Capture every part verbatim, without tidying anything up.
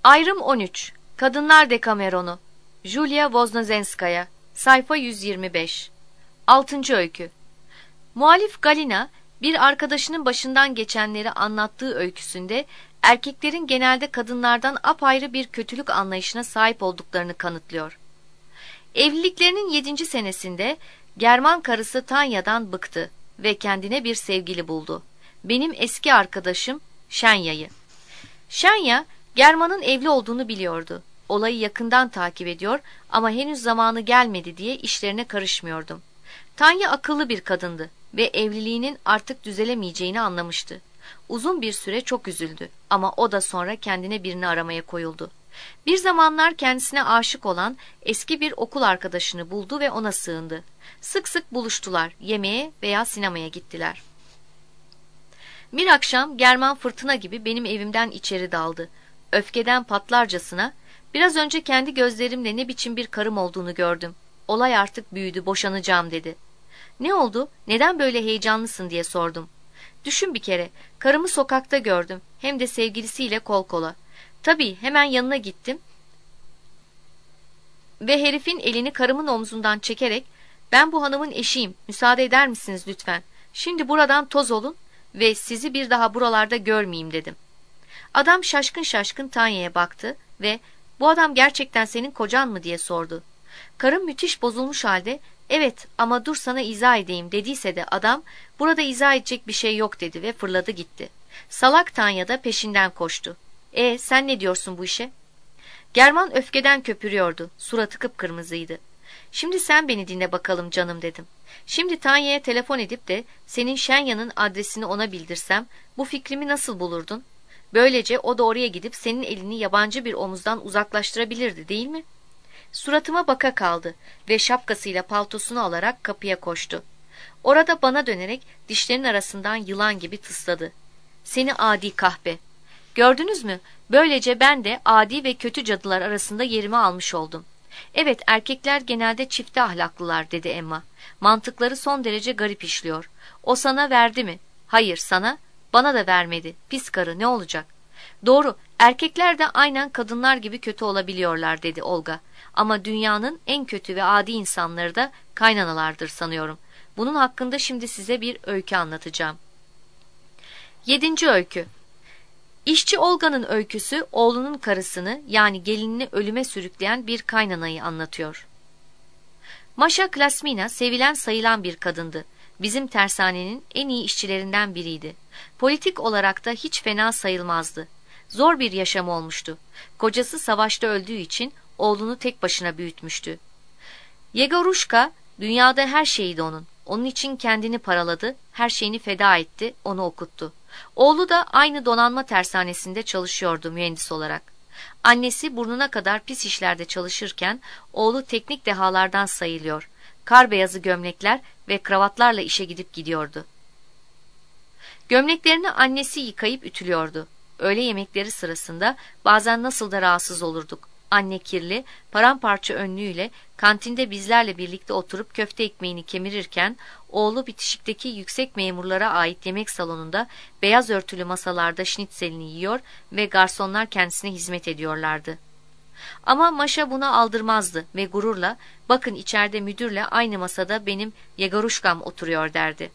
Ayrım on üç. Kadınlar Dekameronu. Julia Voznesenskaya. Sayfa yüz yirmi beş. Altıncı öykü. Muhalif Galina, bir arkadaşının başından geçenleri anlattığı öyküsünde erkeklerin genelde kadınlardan apayrı bir kötülük anlayışına sahip olduklarını kanıtlıyor. Evliliklerinin yedinci senesinde German karısı Tanya'dan bıktı ve kendine bir sevgili buldu. Benim eski arkadaşım Shenya'yı. Shenya, German'ın evli olduğunu biliyordu. Olayı yakından takip ediyor ama henüz zamanı gelmedi diye işlerine karışmıyordum. Tanya akıllı bir kadındı ve evliliğinin artık düzelemeyeceğini anlamıştı. Uzun bir süre çok üzüldü ama o da sonra kendine birini aramaya koyuldu. Bir zamanlar kendisine aşık olan eski bir okul arkadaşını buldu ve ona sığındı. Sık sık buluştular, yemeğe veya sinemaya gittiler. Bir akşam German fırtına gibi benim evimden içeri daldı. Öfkeden patlarcasına, "Biraz önce kendi gözlerimle ne biçim bir karım olduğunu gördüm. Olay artık büyüdü, boşanacağım," dedi. "Ne oldu? Neden böyle heyecanlısın?" diye sordum. "Düşün bir kere, karımı sokakta gördüm, hem de sevgilisiyle kol kola. Tabii hemen yanına gittim ve herifin elini karımın omzundan çekerek, 'Ben bu hanımın eşiyim, müsaade eder misiniz lütfen? Şimdi buradan toz olun ve sizi bir daha buralarda görmeyeyim,' dedim." Adam şaşkın şaşkın Tanya'ya baktı ve "Bu adam gerçekten senin kocan mı?" diye sordu. Karım müthiş bozulmuş halde, "Evet ama dur sana izah edeyim," dediyse de adam, "Burada izah edecek bir şey yok," dedi ve fırladı gitti. Salak Tanya da peşinden koştu. "E sen ne diyorsun bu işe?" German öfkeden köpürüyordu. Suratı kıpkırmızıydı. "Şimdi sen beni dinle bakalım canım," dedim. "Şimdi Tanya'ya telefon edip de senin Shenya'nın adresini ona bildirsem bu fikrimi nasıl bulurdun? Böylece o da oraya gidip senin elini yabancı bir omuzdan uzaklaştırabilirdi, değil mi?" Suratıma baka kaldı ve şapkasıyla paltosunu alarak kapıya koştu. Orada bana dönerek dişlerin arasından yılan gibi tısladı. "Seni adi kahpe! Gördünüz mü? Böylece ben de adi ve kötü cadılar arasında yerimi almış oldum." "Evet, erkekler genelde çifte ahlaklılar," dedi Emma. "Mantıkları son derece garip işliyor. O sana verdi mi?" "Hayır, sana." "Bana da vermedi. Pis karı, ne olacak?" "Doğru, erkekler de aynen kadınlar gibi kötü olabiliyorlar," dedi Olga. "Ama dünyanın en kötü ve adi insanları da kaynanalardır sanıyorum. Bunun hakkında şimdi size bir öykü anlatacağım." Yedinci öykü. İşçi Olga'nın öyküsü oğlunun karısını, yani gelinini ölüme sürükleyen bir kaynanayı anlatıyor. Masha Klasmina sevilen sayılan bir kadındı. Bizim tersanenin en iyi işçilerinden biriydi. Politik olarak da hiç fena sayılmazdı. Zor bir yaşam olmuştu. Kocası savaşta öldüğü için oğlunu tek başına büyütmüştü. Yegoruşka dünyada her şeydi onun. Onun için kendini paraladı, her şeyini feda etti, onu okuttu. Oğlu da aynı donanma tersanesinde çalışıyordu mühendis olarak. Annesi burnuna kadar pis işlerde çalışırken oğlu teknik dehalardan sayılıyor. Kar beyazı gömlekler ve kravatlarla işe gidip gidiyordu. Gömleklerini annesi yıkayıp ütülüyordu. Öğle yemekleri sırasında bazen nasıl da rahatsız olurduk. Anne kirli, paramparça önlüğüyle kantinde bizlerle birlikte oturup köfte ekmeğini kemirirken oğlu bitişikteki yüksek memurlara ait yemek salonunda beyaz örtülü masalarda şnitzelini yiyor ve garsonlar kendisine hizmet ediyorlardı. Ama Maşa buna aldırmazdı ve gururla, "Bakın içeride müdürle aynı masada benim Yegoruşkam oturuyor," derdi.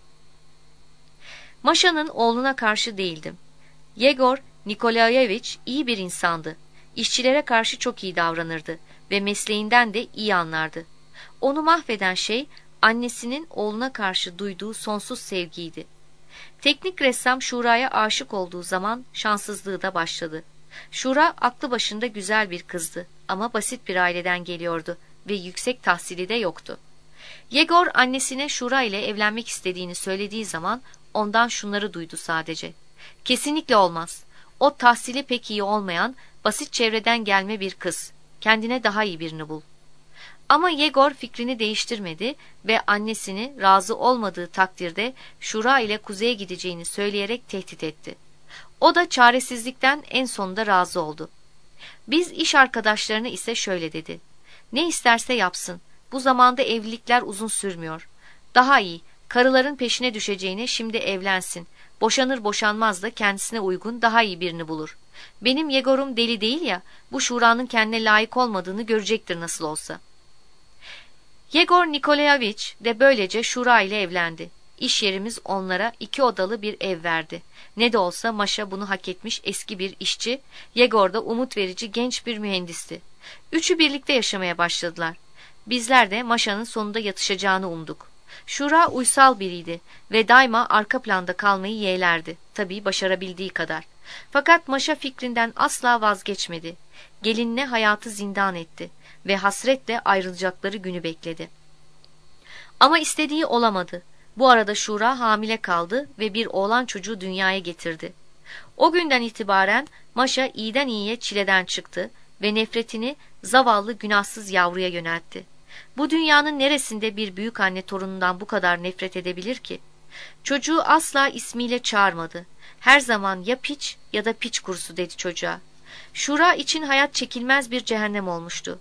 Maşa'nın oğluna karşı değildim. Yegor Nikolayevich iyi bir insandı. İşçilere karşı çok iyi davranırdı ve mesleğinden de iyi anlardı. Onu mahveden şey annesinin oğluna karşı duyduğu sonsuz sevgiydi. Teknik ressam Şura'ya aşık olduğu zaman şanssızlığı da başladı. Şura aklı başında güzel bir kızdı ama basit bir aileden geliyordu ve yüksek tahsili de yoktu. Yegor annesine Şura ile evlenmek istediğini söylediği zaman ondan şunları duydu sadece: "Kesinlikle olmaz. O tahsili pek iyi olmayan, basit çevreden gelme bir kız. Kendine daha iyi birini bul." Ama Yegor fikrini değiştirmedi ve annesini razı olmadığı takdirde Şura ile kuzeye gideceğini söyleyerek tehdit etti. O da çaresizlikten en sonunda razı oldu. Biz iş arkadaşlarına ise şöyle dedi: "Ne isterse yapsın. Bu zamanda evlilikler uzun sürmüyor. Daha iyi, karıların peşine düşeceğine şimdi evlensin. Boşanır boşanmaz da kendisine uygun daha iyi birini bulur. Benim Yegor'um deli değil ya, bu Şura'nın kendine layık olmadığını görecektir nasıl olsa. Yegor Nikolayevich de böylece Şura ile evlendi. İş yerimiz onlara iki odalı bir ev verdi. Ne de olsa Maşa bunu hak etmiş eski bir işçi, Yegor da umut verici genç bir mühendisti. Üçü birlikte yaşamaya başladılar. Bizler de Maşa'nın sonunda yatışacağını umduk. Şura uysal biriydi ve daima arka planda kalmayı yeğlerdi. Tabii başarabildiği kadar. Fakat Maşa fikrinden asla vazgeçmedi. Gelinine hayatı zindan etti ve hasretle ayrılacakları günü bekledi. Ama istediği olamadı. Bu arada Şura hamile kaldı ve bir oğlan çocuğu dünyaya getirdi. O günden itibaren Maşa iyiden iyiye çileden çıktı ve nefretini zavallı günahsız yavruya yöneltti. Bu dünyanın neresinde bir büyük anne torunundan bu kadar nefret edebilir ki? Çocuğu asla ismiyle çağırmadı. Her zaman ya piç ya da piç kurusu dedi çocuğa. Şura için hayat çekilmez bir cehennem olmuştu.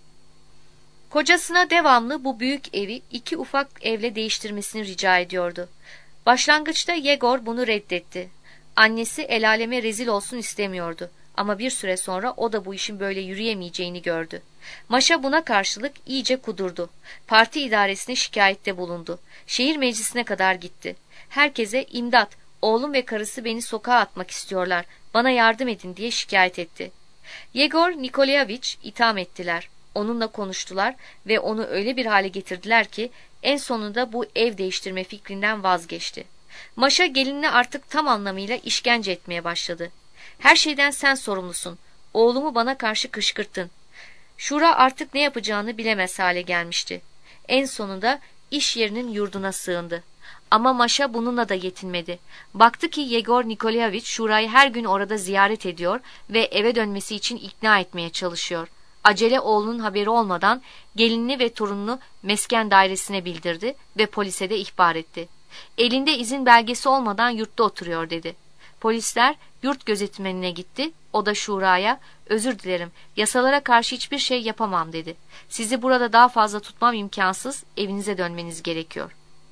Kocasına devamlı bu büyük evi iki ufak evle değiştirmesini rica ediyordu. Başlangıçta Yegor bunu reddetti. Annesi el aleme rezil olsun istemiyordu. Ama bir süre sonra o da bu işin böyle yürüyemeyeceğini gördü. Maşa buna karşılık iyice kudurdu. Parti idaresine şikayette bulundu. Şehir meclisine kadar gitti. Herkese imdat, oğlum ve karısı beni sokağa atmak istiyorlar, bana yardım edin diye şikayet etti. Yegor Nikolayevich itham ettiler. Onunla konuştular ve onu öyle bir hale getirdiler ki en sonunda bu ev değiştirme fikrinden vazgeçti. Maşa gelinine artık tam anlamıyla işkence etmeye başladı. Her şeyden sen sorumlusun. Oğlumu bana karşı kışkırttın. Şura artık ne yapacağını bilemez hale gelmişti. En sonunda iş yerinin yurduna sığındı. Ama Maşa bununla da yetinmedi. Baktı ki Yegor Nikolayevich Şura'yı her gün orada ziyaret ediyor ve eve dönmesi için ikna etmeye çalışıyor. Acele oğlunun haberi olmadan gelinini ve torununu mesken dairesine bildirdi ve polise de ihbar etti. Elinde izin belgesi olmadan yurtta oturuyor dedi. Polisler yurt gözetmenine gitti. O da Şura'ya özür dilerim, yasalara karşı hiçbir şey yapamam dedi. Sizi burada daha fazla tutmam imkansız, evinize dönmeniz gerekiyor.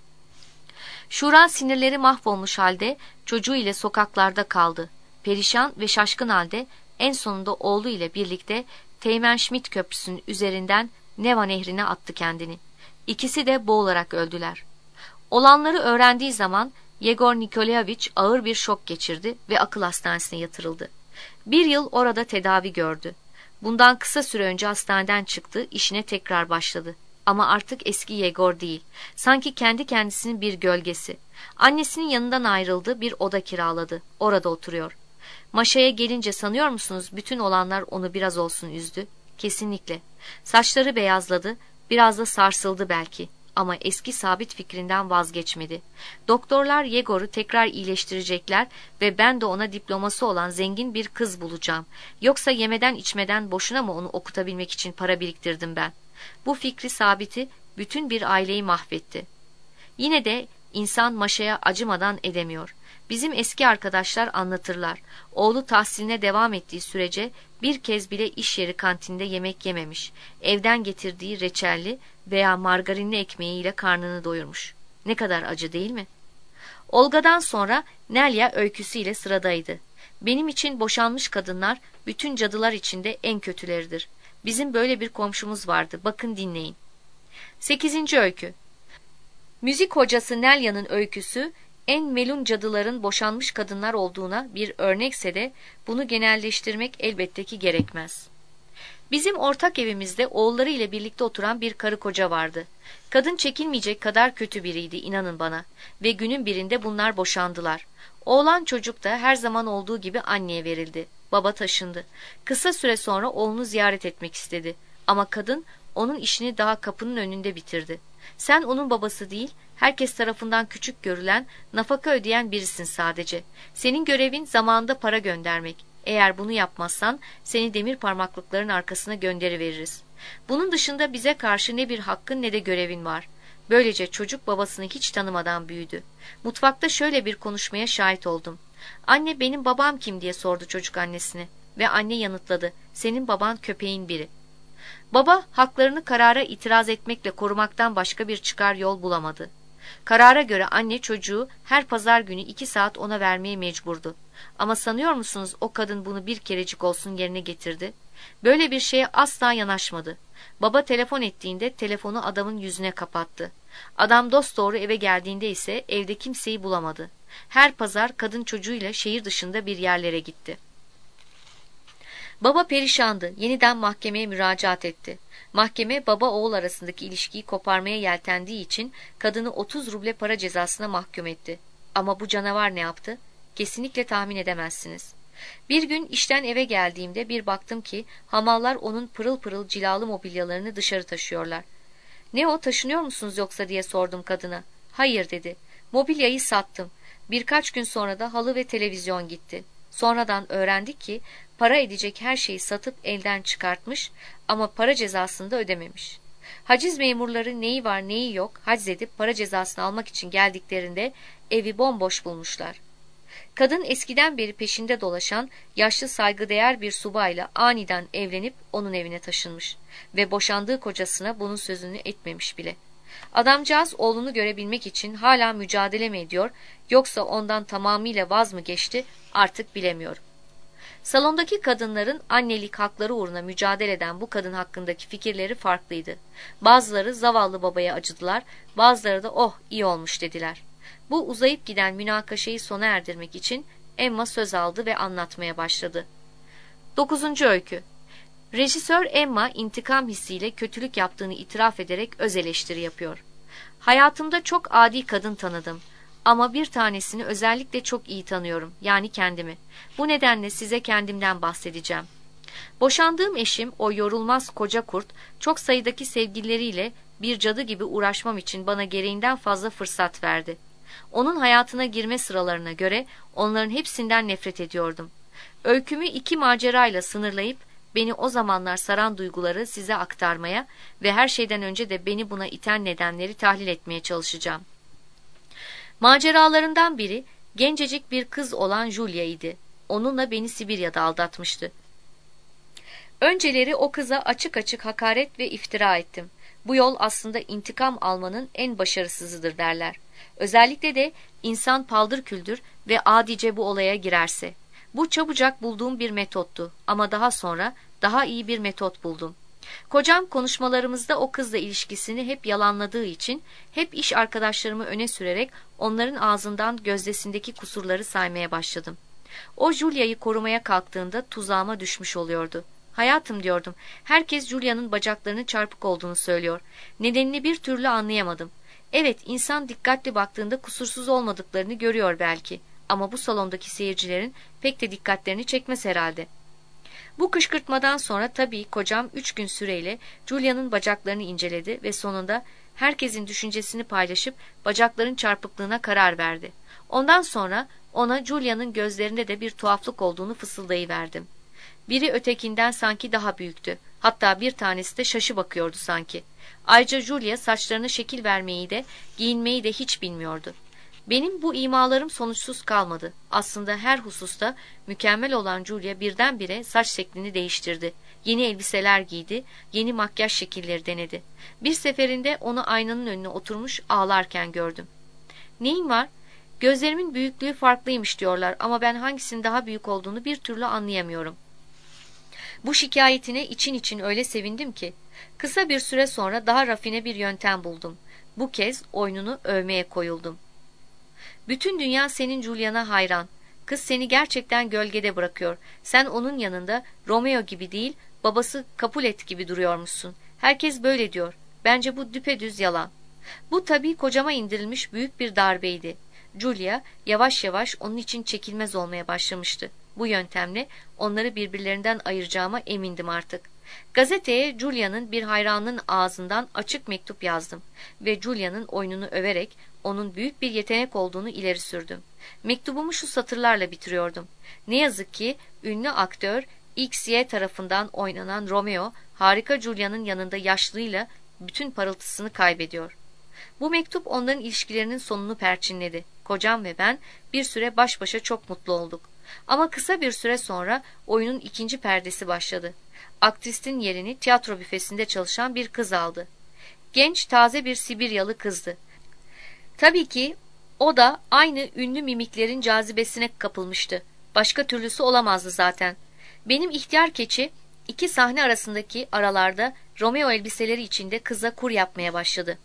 Şura sinirleri mahvolmuş halde çocuğu ile sokaklarda kaldı. Perişan ve şaşkın halde en sonunda oğlu ile birlikte Teğmen Schmidt Köprüsü'nün üzerinden Neva Nehri'ne attı kendini. İkisi de boğularak öldüler. Olanları öğrendiği zaman Yegor Nikolayevich ağır bir şok geçirdi ve akıl hastanesine yatırıldı. Bir yıl orada tedavi gördü. Bundan kısa süre önce hastaneden çıktı, işine tekrar başladı. Ama artık eski Yegor değil. Sanki kendi kendisinin bir gölgesi. Annesinin yanından ayrıldı, bir oda kiraladı. Orada oturuyor. Maşa'ya gelince sanıyor musunuz bütün olanlar onu biraz olsun üzdü? Kesinlikle. Saçları beyazladı, biraz da sarsıldı belki. Ama eski sabit fikrinden vazgeçmedi. Doktorlar Yegor'u tekrar iyileştirecekler ve ben de ona diploması olan zengin bir kız bulacağım. Yoksa yemeden içmeden boşuna mı onu okutabilmek için para biriktirdim ben? Bu fikri sabiti bütün bir aileyi mahvetti. Yine de insan Maşa'ya acımadan edemiyor. Bizim eski arkadaşlar anlatırlar. Oğlu tahsiline devam ettiği sürece bir kez bile iş yeri kantinde yemek yememiş. Evden getirdiği reçelli veya margarinli ekmeğiyle karnını doyurmuş. Ne kadar acı değil mi? Olga'dan sonra Nelya öyküsüyle sıradaydı. Benim için boşanmış kadınlar bütün cadılar içinde en kötüleridir. Bizim böyle bir komşumuz vardı. Bakın dinleyin. Sekizinci öykü. Müzik hocası Nelya'nın öyküsü en melun cadıların boşanmış kadınlar olduğuna bir örnekse de bunu genelleştirmek elbette ki gerekmez. Bizim ortak evimizde oğulları ile birlikte oturan bir karı koca vardı. Kadın çekilmeyecek kadar kötü biriydi, inanın bana, ve günün birinde bunlar boşandılar. Oğlan çocuk da her zaman olduğu gibi anneye verildi. Baba taşındı. Kısa süre sonra oğlunu ziyaret etmek istedi. Ama kadın onun işini daha kapının önünde bitirdi. Sen onun babası değil, herkes tarafından küçük görülen, nafaka ödeyen birisin sadece. Senin görevin zamanında para göndermek. Eğer bunu yapmazsan seni demir parmaklıkların arkasına gönderiveririz. Bunun dışında bize karşı ne bir hakkın ne de görevin var. Böylece çocuk babasını hiç tanımadan büyüdü. Mutfakta şöyle bir konuşmaya şahit oldum. Anne, benim babam kim diye sordu çocuk annesine. Ve anne yanıtladı. Senin baban köpeğin biri. Baba haklarını karara itiraz etmekle korumaktan başka bir çıkar yol bulamadı. Karara göre anne çocuğu her pazar günü iki saat ona vermeye mecburdu. Ama sanıyor musunuz o kadın bunu bir kerecik olsun yerine getirdi? Böyle bir şeye asla yanaşmadı. Baba telefon ettiğinde telefonu adamın yüzüne kapattı. Adam dosdoğru eve geldiğinde ise evde kimseyi bulamadı. Her pazar kadın çocuğuyla şehir dışında bir yerlere gitti. Baba perişandı. Yeniden mahkemeye müracaat etti. Mahkeme baba oğul arasındaki ilişkiyi koparmaya yeltendiği için kadını otuz ruble para cezasına mahkum etti. Ama bu canavar ne yaptı? Kesinlikle tahmin edemezsiniz. Bir gün işten eve geldiğimde bir baktım ki hamallar onun pırıl pırıl cilalı mobilyalarını dışarı taşıyorlar. "Ne o, taşınıyor musunuz yoksa?" diye sordum kadına. "Hayır," dedi. "Mobilyayı sattım. Birkaç gün sonra da halı ve televizyon gitti." Sonradan öğrendik ki para edecek her şeyi satıp elden çıkartmış ama para cezasını da ödememiş. Haciz memurları neyi var neyi yok haczedip para cezasını almak için geldiklerinde evi bomboş bulmuşlar. Kadın eskiden beri peşinde dolaşan yaşlı saygıdeğer bir subayla aniden evlenip onun evine taşınmış ve boşandığı kocasına bunun sözünü etmemiş bile. Adamcağız oğlunu görebilmek için hala mücadele mi ediyor yoksa ondan tamamıyla vaz mı geçti artık bilemiyorum. Salondaki kadınların annelik hakları uğruna mücadele eden bu kadın hakkındaki fikirleri farklıydı. Bazıları zavallı babaya acıdılar, bazıları da "oh iyi olmuş" dediler. Bu uzayıp giden münakaşayı sona erdirmek için Emma söz aldı ve anlatmaya başladı. Dokuzuncu öykü. Rejisör Emma intikam hissiyle kötülük yaptığını itiraf ederek öz eleştiri yapıyor. "Hayatımda çok adi kadın tanıdım. Ama bir tanesini özellikle çok iyi tanıyorum, yani kendimi. Bu nedenle size kendimden bahsedeceğim. Boşandığım eşim, o yorulmaz koca kurt, çok sayıdaki sevgilileriyle bir cadı gibi uğraşmam için bana gereğinden fazla fırsat verdi. Onun hayatına girme sıralarına göre onların hepsinden nefret ediyordum. Öykümü iki macerayla sınırlayıp beni o zamanlar saran duyguları size aktarmaya ve her şeyden önce de beni buna iten nedenleri tahlil etmeye çalışacağım. Maceralarından biri gencecik bir kız olan Julia idi. Onunla beni Sibirya'da aldatmıştı. Önceleri o kıza açık açık hakaret ve iftira ettim. Bu yol aslında intikam almanın en başarısızıdır derler. Özellikle de insan paldır küldür ve adice bu olaya girerse. Bu çabucak bulduğum bir metottu ama daha sonra daha iyi bir metot buldum. Kocam konuşmalarımızda o kızla ilişkisini hep yalanladığı için hep iş arkadaşlarımı öne sürerek onların ağzından gözdesindeki kusurları saymaya başladım. O Julia'yı korumaya kalktığında tuzağıma düşmüş oluyordu. "Hayatım," diyordum, "herkes Julia'nın bacaklarının çarpık olduğunu söylüyor. Nedenini bir türlü anlayamadım. Evet, insan dikkatli baktığında kusursuz olmadıklarını görüyor belki ama bu salondaki seyircilerin pek de dikkatlerini çekmez herhalde." Bu kışkırtmadan sonra tabii kocam üç gün süreyle Julia'nın bacaklarını inceledi ve sonunda herkesin düşüncesini paylaşıp bacakların çarpıklığına karar verdi. Ondan sonra ona Julia'nın gözlerinde de bir tuhaflık olduğunu fısıldayıverdim. Biri ötekinden sanki daha büyüktü. Hatta bir tanesi de şaşı bakıyordu sanki. Ayrıca Julia saçlarına şekil vermeyi de giyinmeyi de hiç bilmiyordu. Benim bu imalarım sonuçsuz kalmadı. Aslında her hususta mükemmel olan Julia birdenbire saç şeklini değiştirdi. Yeni elbiseler giydi, yeni makyaj şekilleri denedi. Bir seferinde onu aynanın önüne oturmuş ağlarken gördüm. "Neyin var?" "Gözlerimin büyüklüğü farklıymış diyorlar ama ben hangisinin daha büyük olduğunu bir türlü anlayamıyorum." Bu şikayetine için için öyle sevindim ki. Kısa bir süre sonra daha rafine bir yöntem buldum. Bu kez oyununu övmeye koyuldum. "Bütün dünya senin Julia'na hayran. Kız seni gerçekten gölgede bırakıyor. Sen onun yanında Romeo gibi değil, babası Capulet gibi duruyormuşsun. Herkes böyle diyor. Bence bu düpedüz yalan." Bu tabii kocama indirilmiş büyük bir darbeydi. Julia yavaş yavaş onun için çekilmez olmaya başlamıştı. Bu yöntemle onları birbirlerinden ayıracağıma emindim artık. Gazeteye Julia'nın bir hayranının ağzından açık mektup yazdım ve Julia'nın oyununu överek onun büyük bir yetenek olduğunu ileri sürdüm. Mektubumu şu satırlarla bitiriyordum. "Ne yazık ki ünlü aktör X Y tarafından oynanan Romeo, harika Julia'nın yanında yaşlıyla bütün parıltısını kaybediyor." Bu mektup onların ilişkilerinin sonunu perçinledi. Kocam ve ben bir süre baş başa çok mutlu olduk. Ama kısa bir süre sonra oyunun ikinci perdesi başladı. Aktristin yerini tiyatro büfesinde çalışan bir kız aldı. Genç, taze bir Sibiryalı kızdı. Tabii ki o da aynı ünlü mimiklerin cazibesine kapılmıştı. Başka türlüsü olamazdı zaten. Benim ihtiyar keçi iki sahne arasındaki aralarda Romeo elbiseleri içinde kıza kur yapmaya başladı.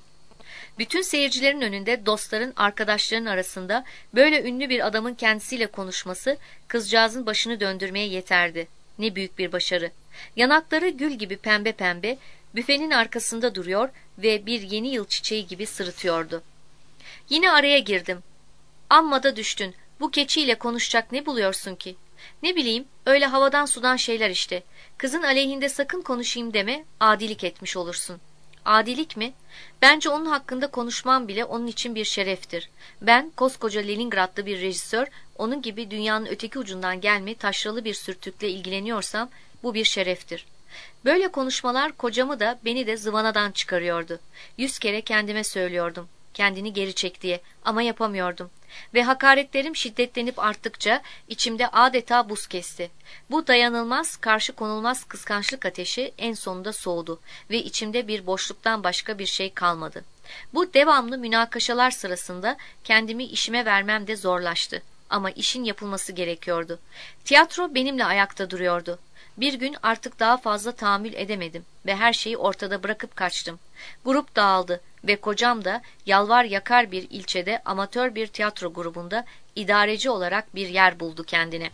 Bütün seyircilerin önünde, dostların, arkadaşların arasında böyle ünlü bir adamın kendisiyle konuşması kızcağızın başını döndürmeye yeterdi. Ne büyük bir başarı. Yanakları gül gibi pembe pembe, büfenin arkasında duruyor ve bir yeni yıl çiçeği gibi sırıtıyordu. Yine araya girdim. Amma da düştün. Bu keçiyle konuşacak ne buluyorsun ki? Ne bileyim, öyle havadan sudan şeyler işte. Kızın aleyhinde sakın konuşayım deme, adilik etmiş olursun. Adilik mi? Bence onun hakkında konuşmam bile onun için bir şereftir. Ben, koskoca Leningradlı bir rejisör, onun gibi dünyanın öteki ucundan gelme taşralı bir sürtükle ilgileniyorsam, bu bir şereftir. Böyle konuşmalar kocamı da beni de zıvanadan çıkarıyordu. Yüz kere kendime söylüyordum, kendini geri çek diye, ama yapamıyordum. Ve hakaretlerim şiddetlenip arttıkça içimde adeta buz kesti. Bu dayanılmaz, karşı konulmaz kıskançlık ateşi en sonunda soğudu ve içimde bir boşluktan başka bir şey kalmadı. Bu devamlı münakaşalar sırasında kendimi işime vermem de zorlaştı. Ama işin yapılması gerekiyordu. Tiyatro benimle ayakta duruyordu. Bir gün artık daha fazla tahammül edemedim ve her şeyi ortada bırakıp kaçtım. Grup dağıldı ve kocam da yalvar yakar bir ilçede amatör bir tiyatro grubunda idareci olarak bir yer buldu kendine.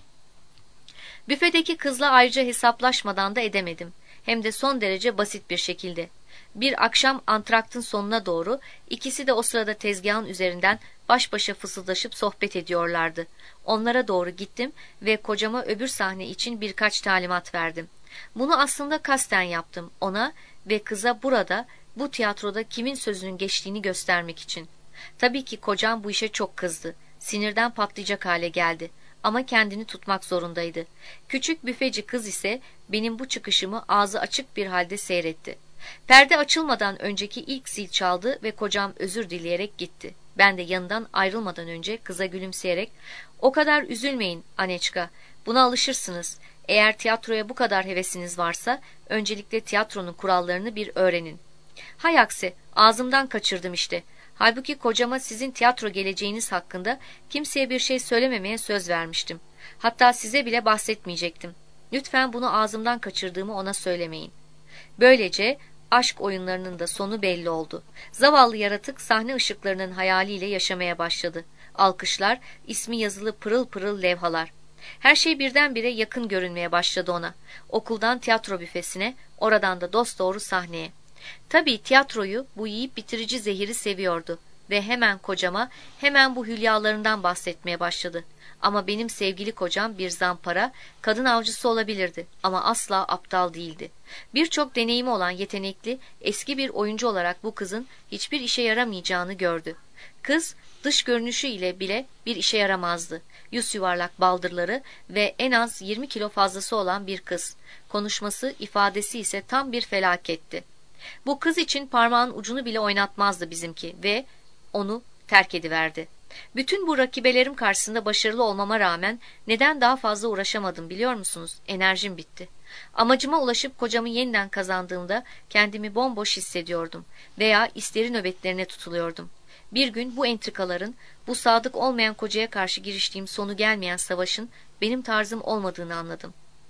Büfedeki kızla ayrıca hesaplaşmadan da edemedim. Hem de son derece basit bir şekilde. Bir akşam antraktın sonuna doğru ikisi de o sırada tezgahın üzerinden baş başa fısıldaşıp sohbet ediyorlardı. Onlara doğru gittim ve kocama öbür sahne için birkaç talimat verdim. Bunu aslında kasten yaptım, ona ve kıza burada, bu tiyatroda kimin sözünün geçtiğini göstermek için. Tabii ki kocam bu işe çok kızdı. Sinirden patlayacak hale geldi. Ama kendini tutmak zorundaydı. Küçük büfeci kız ise benim bu çıkışımı ağzı açık bir halde seyretti. Perde açılmadan önceki ilk zil çaldı ve kocam özür dileyerek gitti. Ben de yanından ayrılmadan önce kıza gülümseyerek, "O kadar üzülmeyin Aneçka, buna alışırsınız. Eğer tiyatroya bu kadar hevesiniz varsa, öncelikle tiyatronun kurallarını bir öğrenin." Hay aksi, ağzımdan kaçırdım işte. Halbuki kocama sizin tiyatro geleceğiniz hakkında kimseye bir şey söylememeye söz vermiştim. Hatta size bile bahsetmeyecektim. Lütfen bunu ağzımdan kaçırdığımı ona söylemeyin. Böylece aşk oyunlarının da sonu belli oldu. Zavallı yaratık sahne ışıklarının hayaliyle yaşamaya başladı. Alkışlar, ismi yazılı pırıl pırıl levhalar. Her şey birdenbire yakın görünmeye başladı ona. Okuldan tiyatro büfesine, oradan da dosdoğru sahneye. Tabii tiyatroyu, bu yiyip bitirici zehiri seviyordu ve hemen kocama, hemen bu hülyalarından bahsetmeye başladı. Ama benim sevgili kocam bir zampara, kadın avcısı olabilirdi ama asla aptal değildi. Birçok deneyimi olan yetenekli, eski bir oyuncu olarak bu kızın hiçbir işe yaramayacağını gördü. Kız, dış görünüşü ile bile bir işe yaramazdı. Yüz yuvarlak baldırları ve en az yirmi kilo fazlası olan bir kız. Konuşması, ifadesi ise tam bir felaketti. Bu kız için parmağın ucunu bile oynatmazdı bizimki ve onu terk ediverdi. Bütün bu rakibelerim karşısında başarılı olmama rağmen neden daha fazla uğraşamadım biliyor musunuz? Enerjim bitti. Amacıma ulaşıp kocamı yeniden kazandığımda kendimi bomboş hissediyordum veya isteri nöbetlerine tutuluyordum. Bir gün bu entrikaların, bu sadık olmayan kocaya karşı giriştiğim sonu gelmeyen savaşın benim tarzım olmadığını anladım.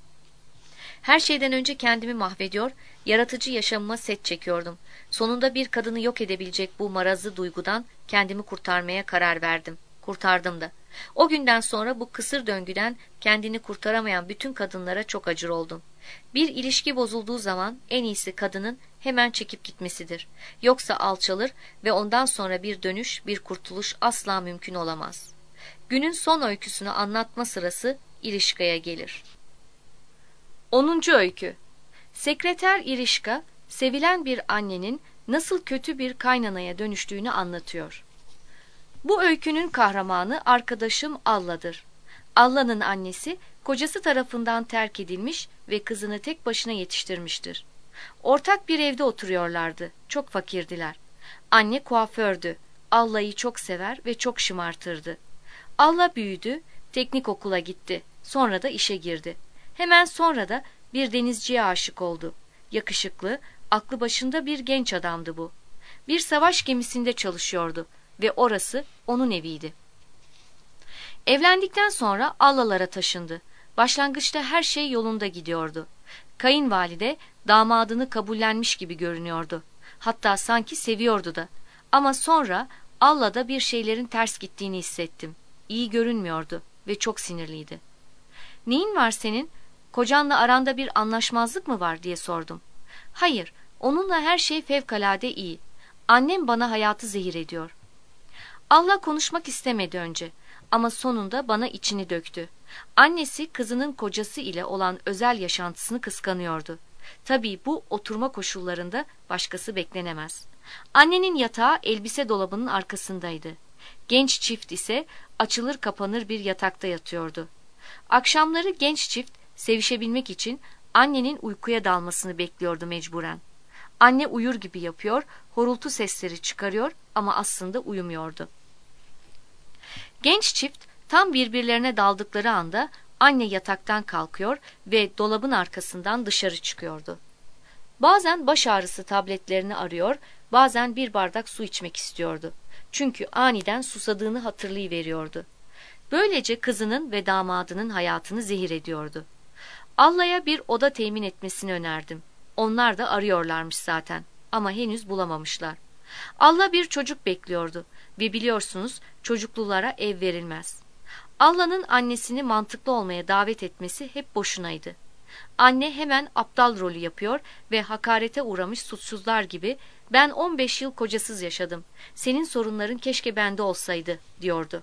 Her şeyden önce kendimi mahvediyor, yaratıcı yaşamıma set çekiyordum. Sonunda bir kadını yok edebilecek bu marazı duygudan kendimi kurtarmaya karar verdim. Kurtardım da. O günden sonra bu kısır döngüden kendini kurtaramayan bütün kadınlara çok acır oldum. Bir ilişki bozulduğu zaman en iyisi kadının hemen çekip gitmesidir. Yoksa alçalır ve ondan sonra bir dönüş, bir kurtuluş asla mümkün olamaz. Günün son öyküsünü anlatma sırası İrişka'ya gelir. onuncu öykü. Sekreter İrişka, sevilen bir annenin nasıl kötü bir kaynanaya dönüştüğünü anlatıyor. Bu öykünün kahramanı arkadaşım Alla'dır. Alla'nın annesi, kocası tarafından terk edilmiş ve kızını tek başına yetiştirmiştir. Ortak bir evde oturuyorlardı, çok fakirdiler. Anne kuafördü, Alla'yı çok sever ve çok şımartırdı. Alla büyüdü, teknik okula gitti, sonra da işe girdi. Hemen sonra da bir denizciye aşık oldu. Yakışıklı, aklı başında bir genç adamdı bu. Bir savaş gemisinde çalışıyordu ve orası onun eviydi. Evlendikten sonra Allalara taşındı. Başlangıçta her şey yolunda gidiyordu. Kayınvalide damadını kabullenmiş gibi görünüyordu. Hatta sanki seviyordu da. Ama sonra Alla'da bir şeylerin ters gittiğini hissettim. İyi görünmüyordu ve çok sinirliydi. "Neyin var senin? Kocanla aranda bir anlaşmazlık mı var?" diye sordum. "Hayır, onunla her şey fevkalade iyi. Annem bana hayatı zehir ediyor." Allah konuşmak istemedi önce ama sonunda bana içini döktü. Annesi kızının kocası ile olan özel yaşantısını kıskanıyordu. Tabii bu oturma koşullarında başkası beklenemez. Annenin yatağı elbise dolabının arkasındaydı. Genç çift ise açılır kapanır bir yatakta yatıyordu. Akşamları genç çift sevişebilmek için annenin uykuya dalmasını bekliyordu mecburen. Anne uyur gibi yapıyor, horultu sesleri çıkarıyor ama aslında uyumuyordu. Genç çift tam birbirlerine daldıkları anda anne yataktan kalkıyor ve dolabın arkasından dışarı çıkıyordu. Bazen baş ağrısı tabletlerini arıyor, bazen bir bardak su içmek istiyordu. Çünkü aniden susadığını hatırlayıveriyordu. Böylece kızının ve damadının hayatını zehir ediyordu. Allah'a bir oda temin etmesini önerdim. Onlar da arıyorlarmış zaten ama henüz bulamamışlar. Allah bir çocuk bekliyordu ve biliyorsunuz çocuklulara ev verilmez. Allah'ın annesini mantıklı olmaya davet etmesi hep boşunaydı. Anne hemen aptal rolü yapıyor ve hakarete uğramış suçsuzlar gibi "Ben on beş yıl kocasız yaşadım. Senin sorunların keşke bende olsaydı." diyordu.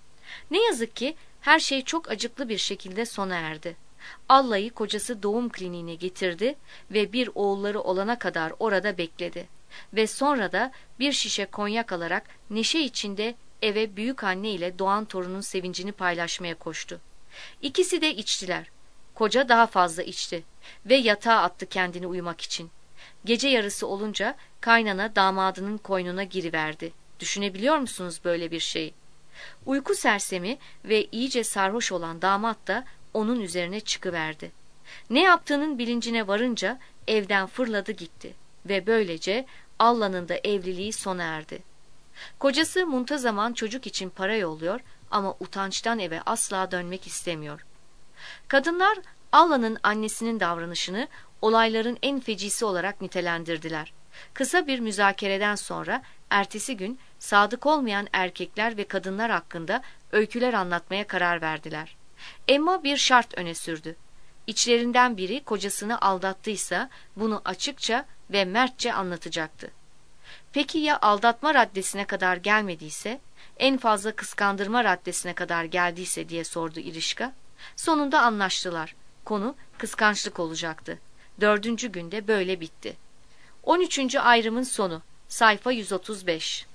Ne yazık ki her şey çok acıklı bir şekilde sona erdi. Allah'ı kocası doğum kliniğine getirdi ve bir oğulları olana kadar orada bekledi. Ve sonra da bir şişe konyak alarak neşe içinde eve büyük anne ile doğan torunun sevincini paylaşmaya koştu. İkisi de içtiler. Koca daha fazla içti ve yatağa attı kendini uyumak için. Gece yarısı olunca kaynana damadının koynuna giriverdi. Düşünebiliyor musunuz böyle bir şeyi? Uyku sersemi ve iyice sarhoş olan damat da onun üzerine çıkıverdi. Ne yaptığının bilincine varınca evden fırladı gitti ve böylece Allah'ın da evliliği sona erdi. Kocası muntazaman çocuk için para yolluyor ama utançtan eve asla dönmek istemiyor. Kadınlar Allah'ın annesinin davranışını olayların en fecisi olarak nitelendirdiler. Kısa bir müzakereden sonra ertesi gün sadık olmayan erkekler ve kadınlar hakkında öyküler anlatmaya karar verdiler. Emma bir şart öne sürdü. İçlerinden biri kocasını aldattıysa bunu açıkça ve mertçe anlatacaktı. Peki ya aldatma raddesine kadar gelmediyse, en fazla kıskandırma raddesine kadar geldiyse diye sordu İrişka. Sonunda anlaştılar. Konu kıskançlık olacaktı. Dördüncü günde böyle bitti. On üçüncü ayrımın sonu. Sayfa yüz otuz beş.